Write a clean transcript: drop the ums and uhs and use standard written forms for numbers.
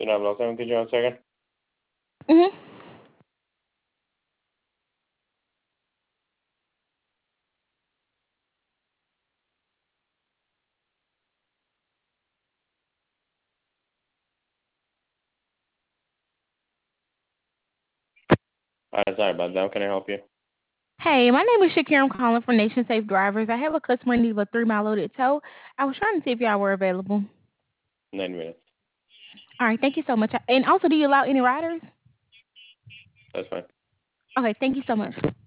907, could you hold a second? Mhm. Sorry about that. How can I help you? Hey, my name is Shakira. I'm calling for Nation Safe Drivers. I have a customer in need of a 3 mile loaded tow. I was trying to see if y'all were available. 9 minutes. All right, thank you so much. And also, do you allow any riders? That's fine. Okay, thank you so much.